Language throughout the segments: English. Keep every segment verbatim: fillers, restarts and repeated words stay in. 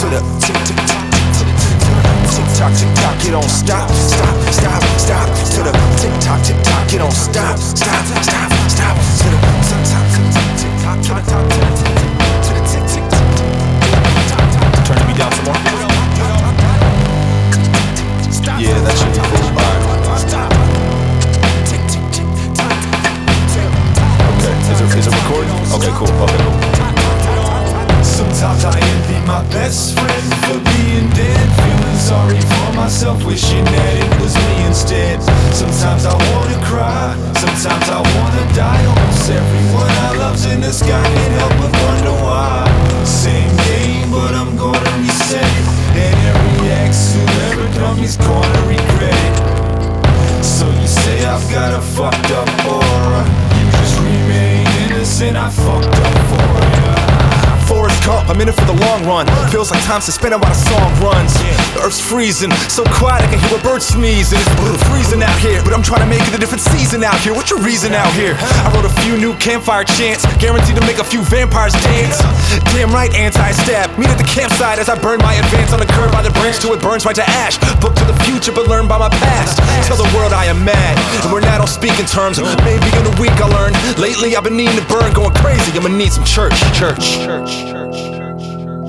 the tick tick tock, to the tick tock, tick tock, you don't stop, stop, stop, stop. To the tick tock, tick tock, you don't stop, stop, stop, stop. To the tick tock, tick tock, tick tock, to the top, to the tick, to the tick tick tock. Turn me down some more. Yeah, that should be cool. Alright. Stop. Tick tick tick tock. Okay, is it is it recording? Okay, cool. Okay, cool. Sometimes I envy my best friend for being dead, feeling sorry for myself, wishing that it was me instead. Sometimes I wanna cry, sometimes I wanna die. Almost everyone I love's in the sky, can't help but wonder why. Same game, but I'm gonna reset it, and every ex who ever done me's gonna regret it. So you say I've got a fucked up aura, you just remain innocent, I fucked up for ya. Forrest Gump, I'm in it for the long run. Feels like time suspended while the song runs. The earth's freezing, so quiet I can hear a bird sneezing. It's freezing out here, but I'm trying to make it a different season out here. What's your reason out here? I wrote a few new campfire chants, guaranteed to make a few vampires dance. Damn right, anti-stab. Meet at the campsite as I burn my advance on the curb by the branch till it burns right to ash. Book to the future, but learn by my past. Tell the world I am mad, and we're not on speaking terms. Maybe in a week I'll learn. Lately I've been needing to burn, going crazy. I'ma need some church, church, church. Church, church, church.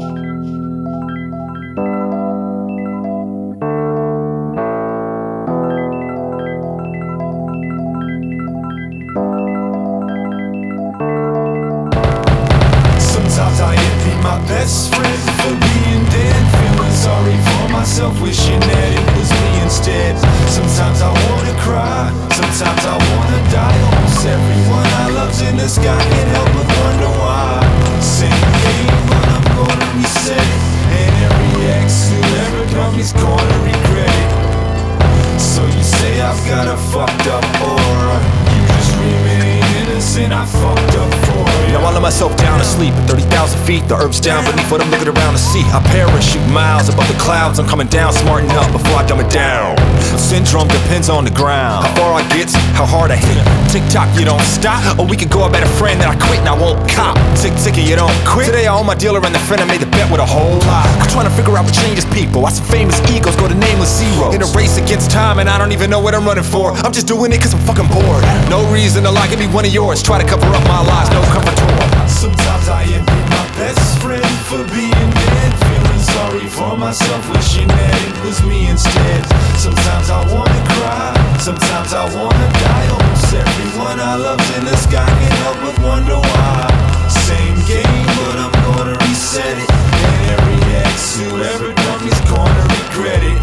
Sometimes I envy my best friend for being dead, feeling sorry for myself, wishing that it was me instead. Sometimes I wanna cry, sometimes I wanna die. Almost everyone I love's in the sky, can't help but wonder why. Same game, but I'm gonna reset it, and every ex who ever done me's gonna regret it. So you say I've got a fucked up aura, you just remain innocent, I fucked up for you. Now I let myself down to sleep at thirty thousand feet. The herbs down beneath what I'm looking around to see. I parachute miles above the clouds. I'm coming down, smarten up before I dumb it down. Syndrome depends on the ground. How far I get, how hard I hit. Tick tock, you don't stop. Or we could go about a friend that I quit and I won't cop. Tick ticky, you don't quit. Today I owe my dealer and the friend I made the bet with a whole lot. I'm trying to figure out what changes people. Why some famous egos go to nameless zeros. In a race against time and I don't even know what I'm running for. I'm just doing it cause I'm fucking bored. No reason to lie, give me one of yours. Try to cover up my lies, no comfort to them. Sometimes I envy my best friend for being dead, feeling sorry for myself, wishing that it was me instead. Sometimes I wanna cry, sometimes I wanna die. Almost everyone I love's in the sky, can't help but wonder why. Same game, but I'm gonna reset it, and every ex who ever done me's gonna regret it.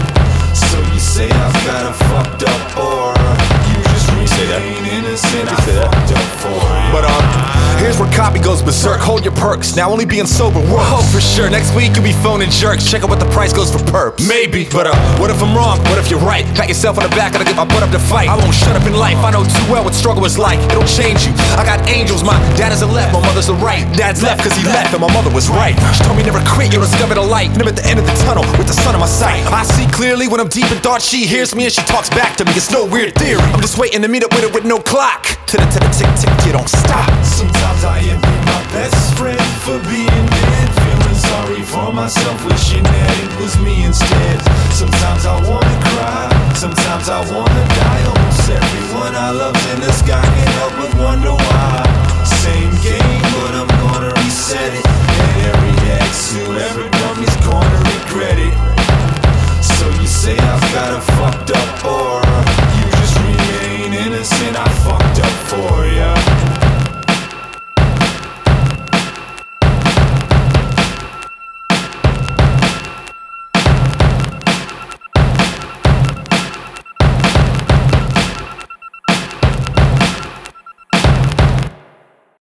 So you say I've got a fucked up aura, you just remain innocent, I fucked up for you. But um, here's where copy goes berserk. Hold your perks, now only being sober works. Oh, for sure, next week you'll be phoning jerks. Check out what the price goes for perps. Maybe, but uh, what if I'm wrong? What if you're right? Pat yourself on the back, gotta get my butt up to fight. I won't shut up in life, I know too well what struggle is like. It'll change you, I got angels, my dad is a left, my mother's a right. Dad's left cause he left and my mother was right. She told me never quit, you'll discover the light. And I'm at the end of the tunnel with the sun in my sight. I see clearly when I'm deep in thought, she hears me and she talks back to me. It's no weird theory, I'm just waiting to meet up with her with no clock. To the to the tick tick, you don't stop. Sometimes I envy my best friend for being dead, feeling sorry for myself, wishing that it was me instead. Sometimes I wanna cry, sometimes I wanna die. Almost everyone I love's in the sky, can't help but wonder why. Same game, but I'm gonna reset it, and every ex who ever done me's gonna regret it. So you say I've got a fucked up aura,